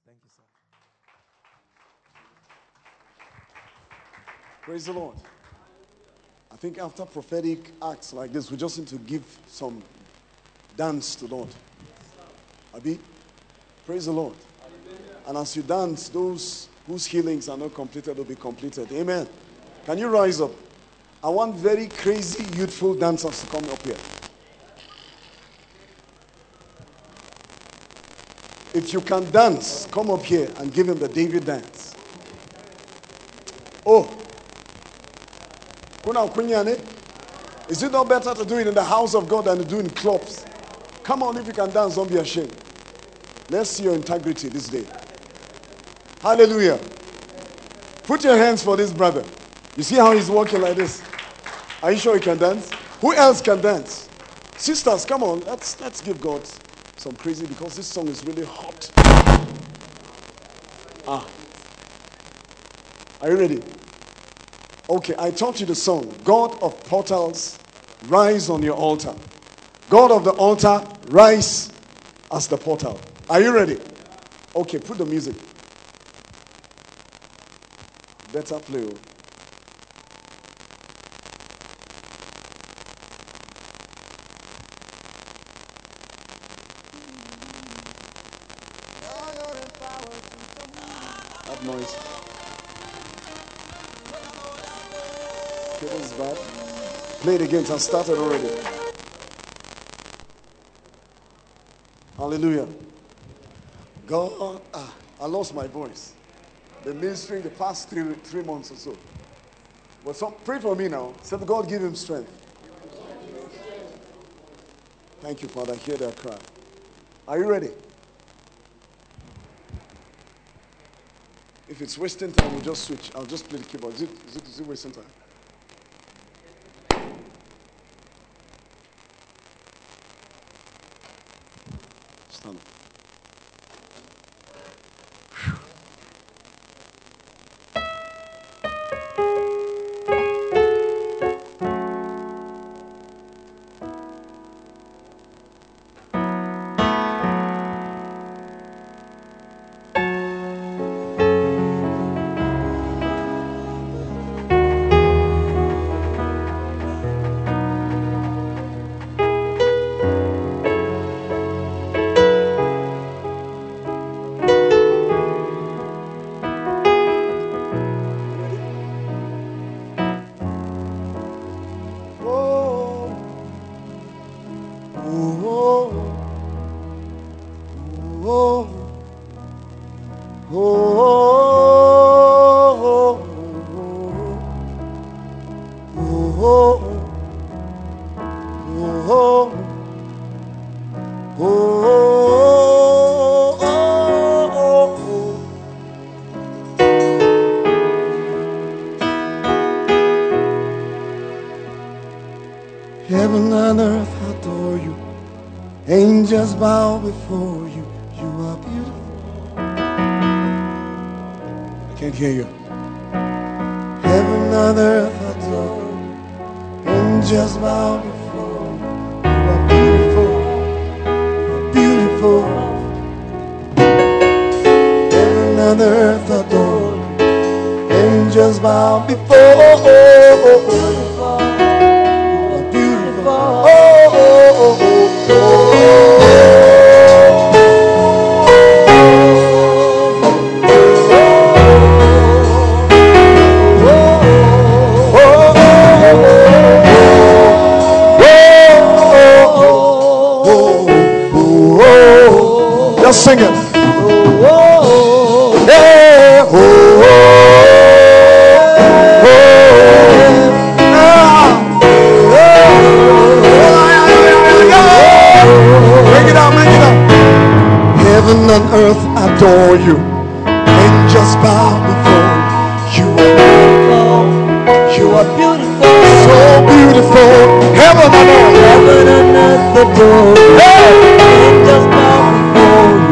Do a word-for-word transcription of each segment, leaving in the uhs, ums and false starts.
Thank you, sir. Praise the Lord. I think after prophetic acts like this, we just need to give some dance to Lord. Abi, praise the Lord. And as you dance, those whose healings are not completed will be completed. Amen. Can you rise up? I want very crazy, youthful dancers to come up here. If you can dance, come up here and give him the David dance. Oh. Is it not better to do it in the house of God than to do it in clubs? Come on, if you can dance, don't be ashamed. Let's see your integrity this day. Hallelujah. Put your hands for this brother. You see how he's walking like this? Are you sure he can dance? Who else can dance? Sisters, come on. Let's, let's give God some crazy, because this song is really hot. Ah. Are you ready? Okay, I taught you the song. God of portals, rise on your altar. God of the altar, rise as the portal. Are you ready? Okay, put the music. Better play. That noise. Okay, this is bad. Play it again. It has started already. Hallelujah. God, ah, I lost my voice. The ministry the past three three months or so. But some, pray for me now. Say, God, give him strength. Thank you, Father. Hear their cry. Are you ready? If it's wasting time, we'll just switch. I'll just play the keyboard. Is it, is it, is it wasting time? Stand up. Heaven and earth adore you. Angels bow before you. You are beautiful. I can't hear you. Heaven and earth adore you. Angels bow before you. You are beautiful. You are beautiful. Heaven and earth adore you. Angels bow before you. Just sing it. Bring it out, bring it out. Heaven and earth adore you. Angels bow before you. You are beautiful. So beautiful. Heaven and earth. Heaven and earth adore you. Angels bow before you.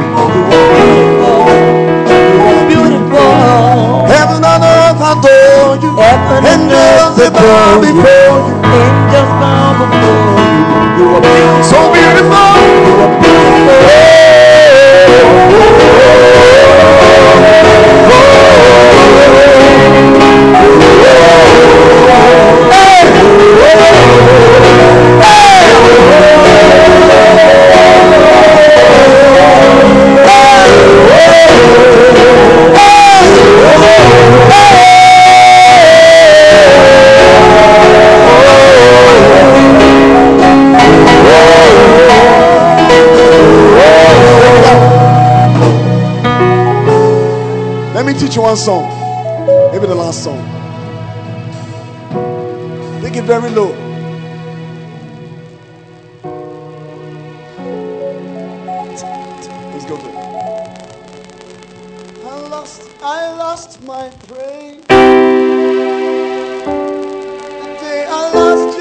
You are beautiful. Heaven and earth adore you. Angels bow before you. Angels bow before you. You are beautiful. So beautiful. You are beautiful. me teach you one song. Maybe the last song. Take it very low. Let's go to it. I lost, I lost my praise. The day I lost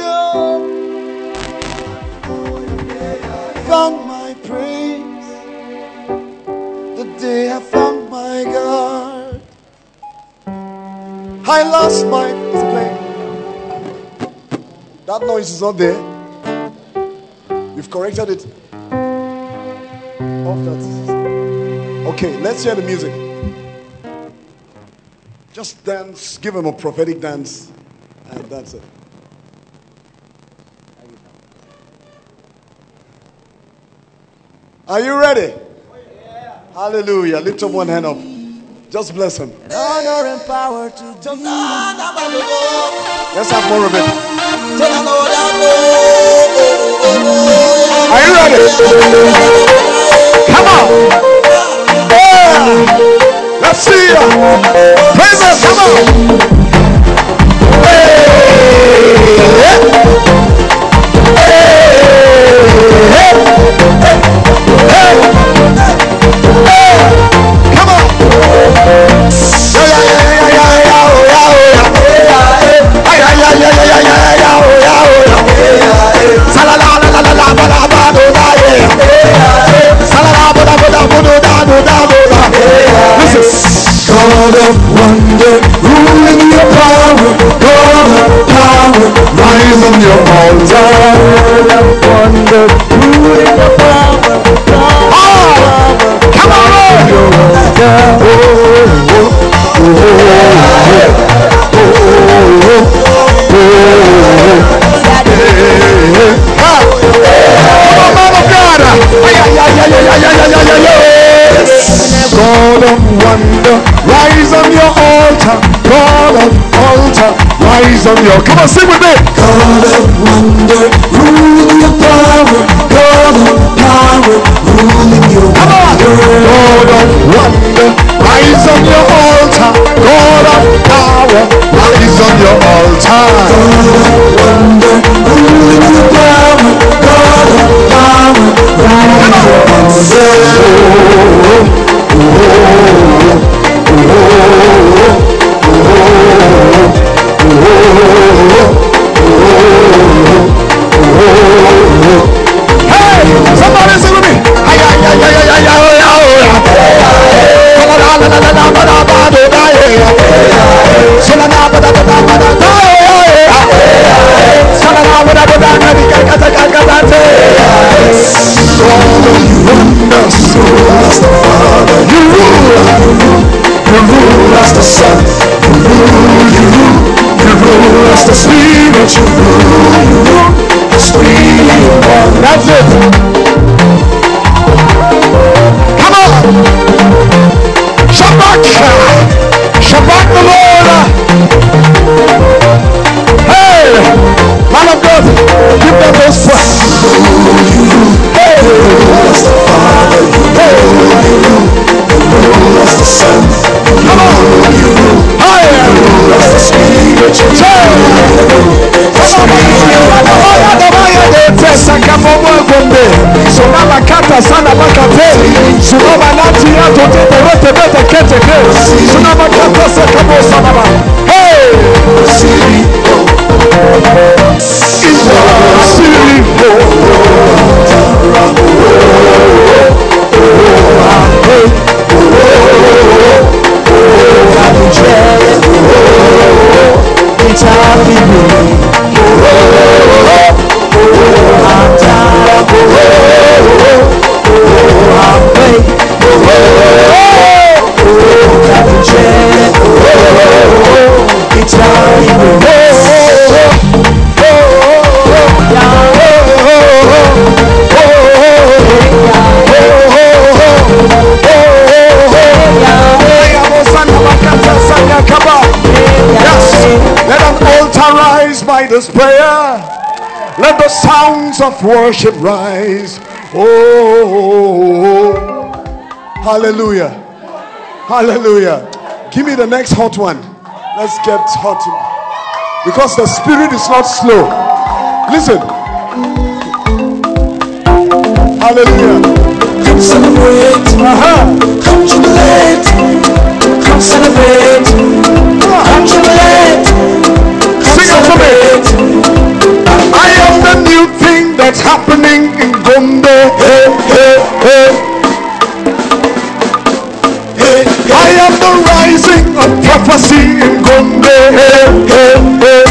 you, found my praise. The day I found my God, I lost my. Is it playing? That noise is not there. You've corrected it. Off that. Okay, let's hear the music. Just dance, give him a prophetic dance, and that's it. Are you ready? Hallelujah. Lift up one hand up. Just bless him. Honor and power to Jesus. Let's have more of it. Are you ready? Come on. Yeah. Let's see ya. Praise us. Come on. Hey. Hey. Hey. Hey. Hey. Come on. Yeah, yeah, yeah, yeah, yeah, yeah, yeah, yeah, yeah, yeah, yeah, listen. God of wonder, ruling your power, God of power, rise on your altar. God of wonder, ruling your power, God of power, come on, your altar. Oh, oh, oh, oh, oh, oh, God of wonder, rise on your altar. God of altar, rise on your. Come on, sing with me. God of wonder, ruling your power. God of power, ruling your. Come on. God of wonder, rise on your altar. God of power, rise on your altar. God of wonder, ruling your power. God of power, rise on your altar. Somebody sing with me. You rule as the Son, you rule, you rule, you rule as the Spirit, you rule, you rule, as three in one. That's it. Come on. Shabbat, Shabbat the Lord. Hey, man of God, give them those prayers. Hey, you rule as the Father, you rule, you rule, you rule as the Son. Come on, you rule, higher, you rule as the Spirit, you rule. Sonama kata sana makate, sonama nati ya tote rote bete kete ke, sonama kata sakamo sanama. Hey, Siripo, Iwa Siripo, by this prayer, let the sounds of worship rise. Oh, hallelujah, hallelujah. Give me the next hot one. Let's get hot. Because the spirit is not slow. Listen. Hallelujah. Come celebrate. Uh-huh. Come jubilate. Come celebrate. Come jubilate. Sing it for me. I am the new thing that's happening in Gombe. Hey, hey, hey. Hey, hey. I am the rising of prophecy in Gombe. Hey, hey, hey.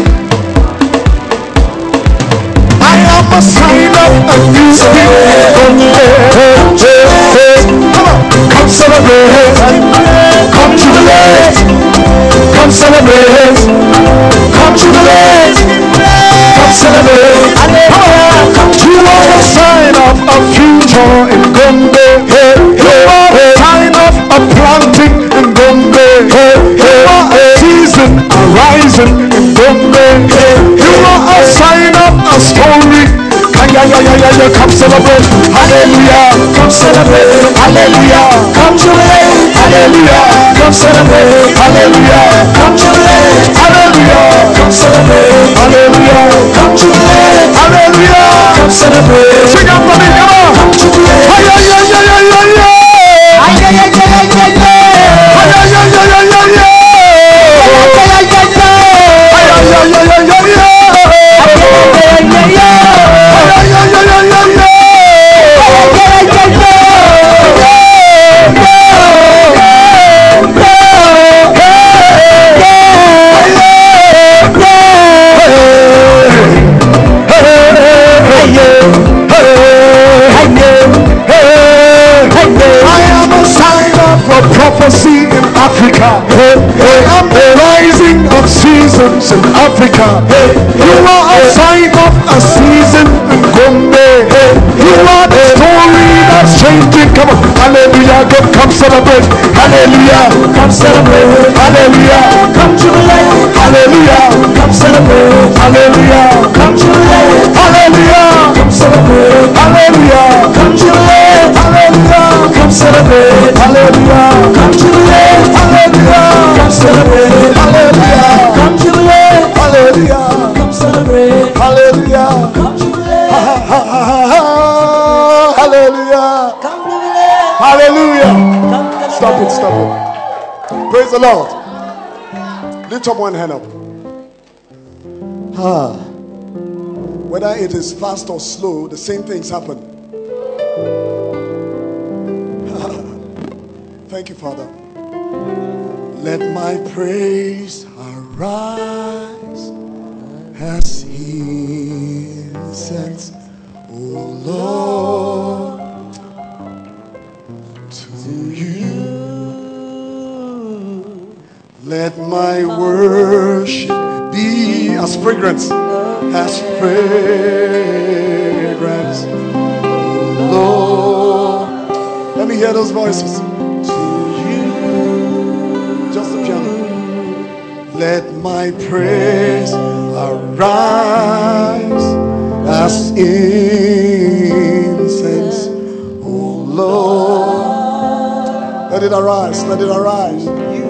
I am a sign of a new thing in Gombe. Hey, hey, hey. Come on, come celebrate. Come jubilate. Come celebrate. Come jubilate. Come celebrate. You are a sign of a future in Gombe. Hey, you are a sign of a planting in Gombe. Hey, you are a season arising in Gombe. Hey, you are a sign of a story. Yeah, yeah, yeah, yeah, yeah. Come celebrate. Hallelujah. Come celebrate. Hallelujah. Come jubilate. Hallelujah. Come celebrate. Hallelujah. Come jubilate. Hallelujah. Come celebrate. Hallelujah. Come jubilate. Hallelujah. Come celebrate. Sing out for me, come on. Come jubilate. Hi, yeah, yeah, yeah, yeah, yeah, yeah. Hi, yeah, yeah, yeah, yeah, yeah, yeah. Hi, yeah, yeah, yeah, yeah, yeah, yeah. Hi, yeah, yeah, yeah, yeah. Hi, yeah, yeah, yeah, yeah, yeah, yeah. Hi, yeah, yeah, yeah, yeah. Prophecy in Africa. Hey, hey, I'm the rising of seasons in Africa. Hey, you are a sign of a season in Gombe. Hey, you are the story that's changing. Come on, hallelujah, come, come celebrate. Hallelujah, come celebrate. Hallelujah, come jubilate. Hallelujah, come celebrate. Hallelujah, come jubilate. Hallelujah, come celebrate. Hallelujah, come jubilate. Hallelujah, come celebrate. Hallelujah. Come jubilate, hallelujah. Come celebrate, hallelujah. Come jubilate, hallelujah. Come celebrate, hallelujah. Come jubilate, hallelujah. Come jubilate, hallelujah. Stop it, stop it. Praise the Lord. Lift up one hand up. Ah, whether it is fast or slow, the same things happen. Thank you, Father. Let my praise arise as incense, O Lord, to you. Let my worship be as fragrance, as fragrance, O Lord. Let me hear those voices. Let my praise arise as incense, O Lord. Let it arise, let it arise.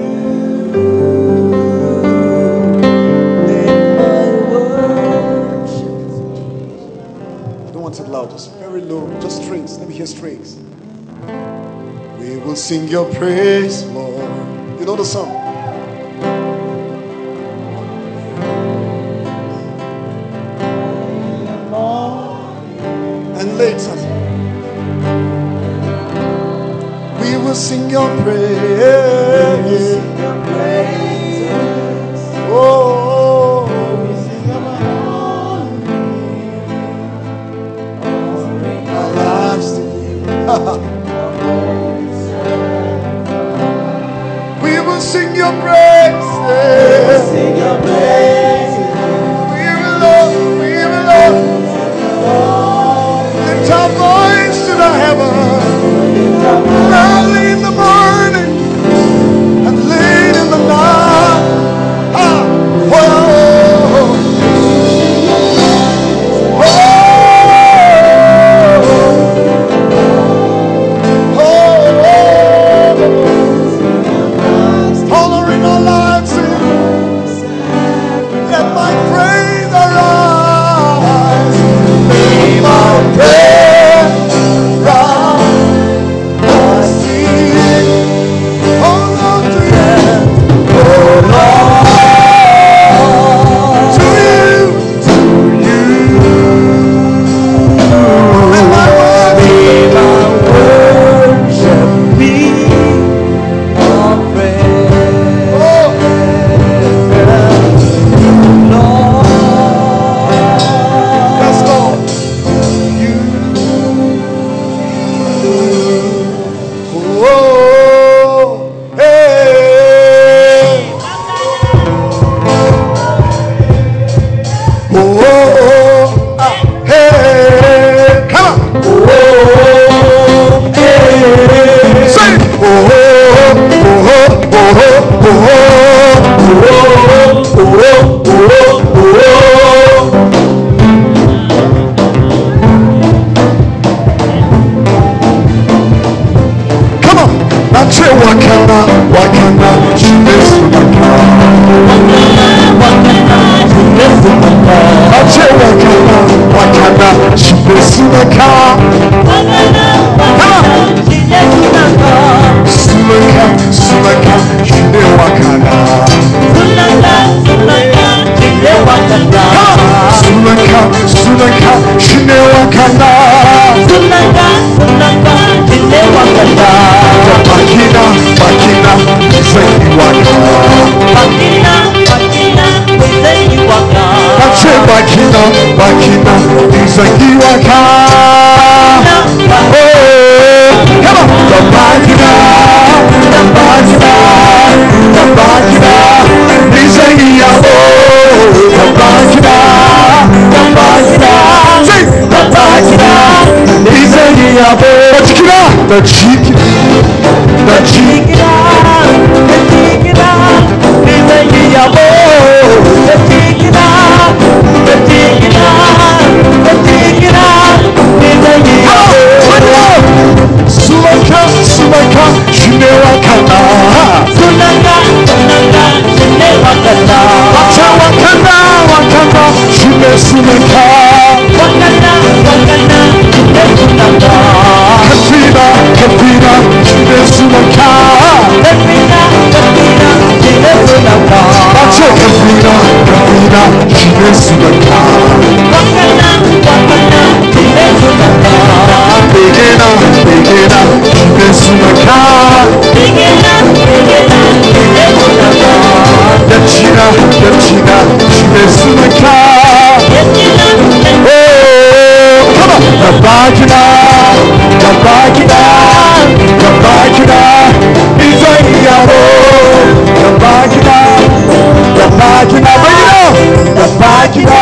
I don't want it loud, just very low, just strings. Let me hear strings. We will sing your praise, Lord. You know the song. Later, we will sing your praise. Oh, we sing our lives to you. We will sing your praise. Sing your praise. We will love. We will love. Lift our voice to the heaven, early in the morning and late in the night. Ah, whoa. Oh, oh, oh. Bache wakana, wakana, chimesunaka. Bache wakana, wakana, chimesunaka. Sulaka, sulaka, chine wakana. Sulaka, sulaka, chine wakana. Bakina, bakina, zengi wakana. Bache bakina, bakina, zengi wakana. Oh, come on, the bakina, the bakina, the bakina, zengi yabo, the bakina, the bakina, sing, the bakina, zengi yabo, the chicken, the chicken, the chicken, zengi yabo, the chicken, the chicken, the chicken, zengi yabo. Sulaka, sulaka, shine wakana. Sulaka, sulaka, shine wakana. Bacha wakana, wakana, shine sulaka. Wakana, wakana, shine sulaka. Katrina, Katrina, shine sulaka. Katrina, Katrina, shine sulaka. Bacha Katrina, Katrina, shine sulaka. Wakana, wakana, shine sulaka. Begina, begina, shine sulaka. Begina, begina, shine sulaka. Yachina, yachina, shine sulaka. Yachina, oh, come on, the bagina, the bagina, the bagina, Izayabo, the bagina, the bagina, bring it up, the bagina.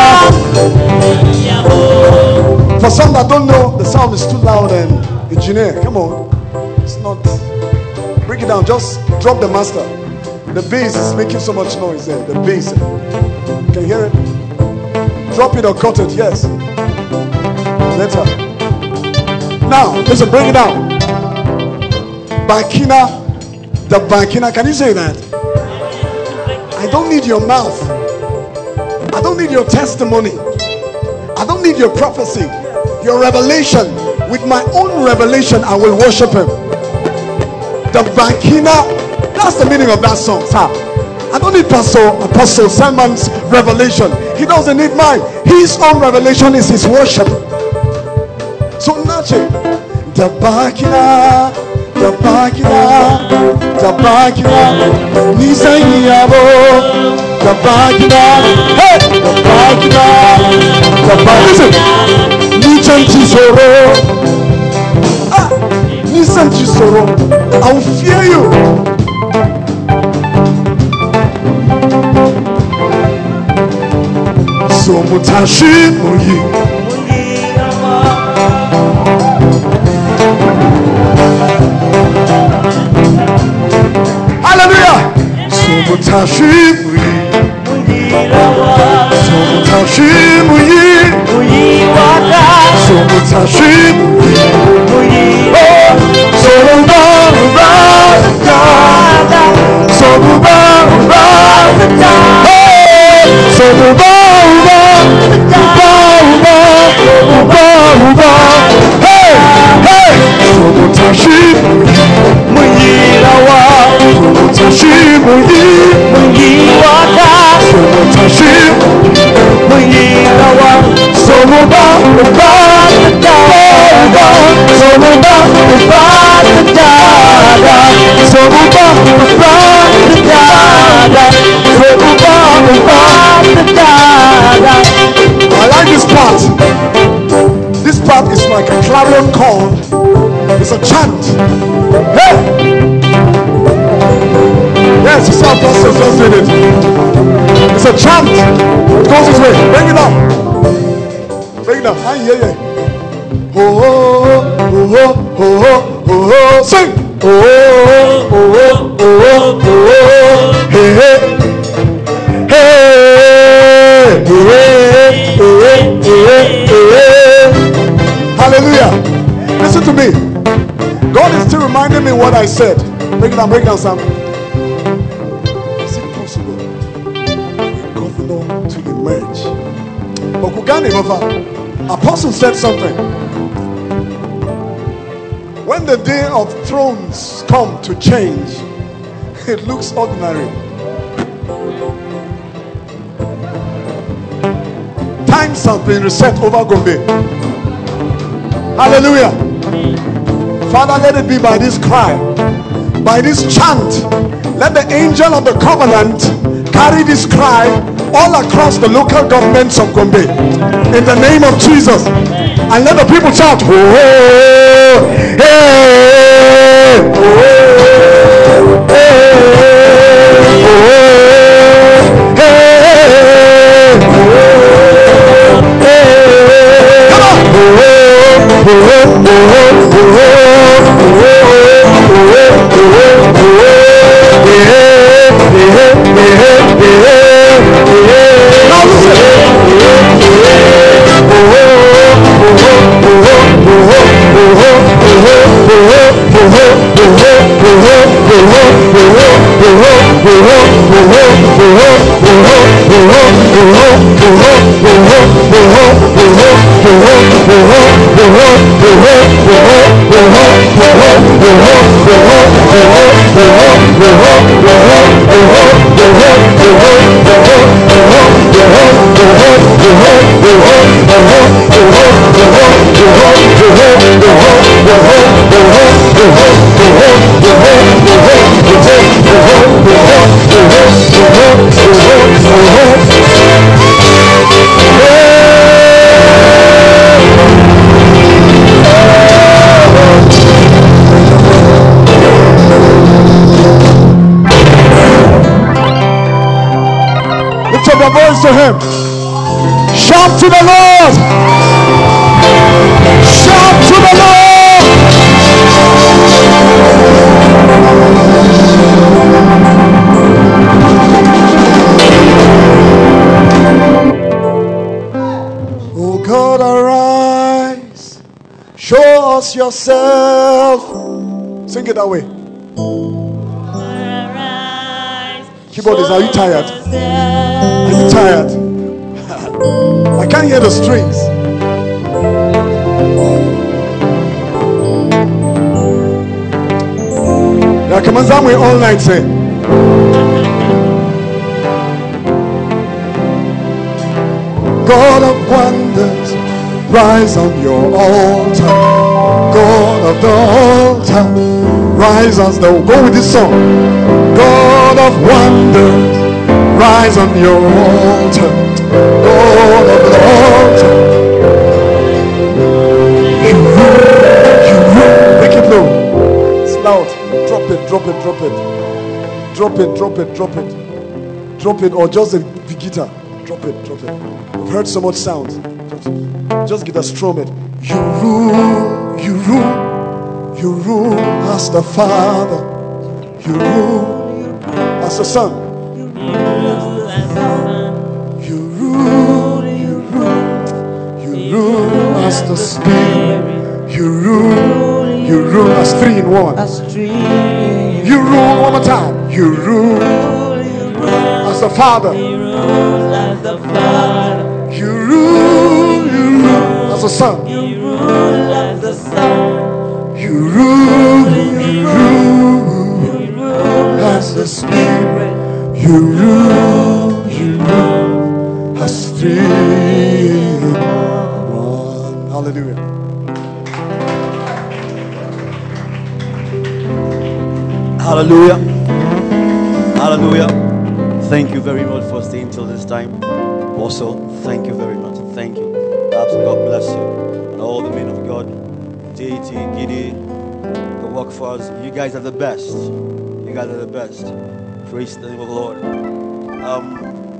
For some that don't know, the sound is too loud and engineer, come on, it's not. Bring it down, just drop the master. The bass is making so much noise there. The bass, can you hear it? Drop it or cut it, yes. Later. Now, listen, bring it down. Bakina, the Bakina, can you say that? I don't need your mouth. I don't need your testimony. I don't need your prophecy, your revelation. With my own revelation, I will worship him. The Bakina, that's the meaning of that song. Sir. I don't need Pastor Apostle Simon's revelation. He doesn't need mine. His own revelation is his worship. So nothing. The Bakina, the Bakina, the Bakina, Nisayabo, the Bakina, hey, the Bakina, the Bakina. Listen, Nishan Chisoro, ah, Nishan Chisoro, I will fear you. So mutashi muyi. Hallelujah. So mutashi muyi. So mutashi muyi. So mutashi muyi. Oh, so ba ba da. So ba ba da. So ba ba. Hey, hey, Somotashi Muyilawa, Somotashi Muyi, Muyiwaka, Somotashi Muyilawa, Somoba, Uba, Uba, Somoba, Uba, Somoba, Uba, Somoba, Uba, I like this part. This part is like a clarion call. It's a chant. Hey! Yes, you saw Apostle just did it. It's a chant. It goes this way. Bring it up. Bring it up. Ah, yeah, yeah. Oh, oh, oh, oh, oh, oh, oh. Sing. Oh, oh, oh, oh, oh, oh, oh. Hey, hey. Hey, hey, hey, hey, hey. Hallelujah. Listen to me. God is still reminding me what I said. Break it down, break it down, Sam. Is it possible for a governor to emerge? But Kugani Baba, Apostle said something. When the day of thrones come to change, it looks ordinary. Times have been reset over Gombe. Hallelujah. Father, let it be by this cry, by this chant. Let the angel of the covenant carry this cry all across the local governments of Gombe in the name of Jesus. And let the people shout, oh, hey, oh, hey, oh, hey, oh, hey. Come on. Oh, oh, oh, now lift up your voice to him. Shout to the Lord. Shout to the Lord. Oh God, arise. Show us yourself. Sing it that way. Keyboardist, are you tired? Are you tired? I can't hear the strings. Yeah, come on, Zamwe all night say. God of wonders, rise on your altar. God of the altar, rise as the go with this song. God of wonders, rise on your altar. God of the altar, you rule, you rule. Make it low. It's loud. Drop it, drop it, drop it. Drop it, drop it, drop it. Drop it, or just the, the guitar. Drop it, drop it. We've heard so much sound. Just, just guitar, strum it. You rule, you rule. You rule as the Father. You rule as the Son. You rule as the Spirit. You rule, you rule as three in one. You rule one more time. You rule as the Father. You rule, you rule as the Son. You rule, you rule as the Spirit. You rule, you rule as three in one. Hallelujah. Hallelujah. Hallelujah. Thank you very much for staying till this time. Also, thank you very much. Thank you. God bless you. And all the men of God, J T, Giddy, the work for us. You guys are the best. You guys are the best. Praise the name of the Lord. Um,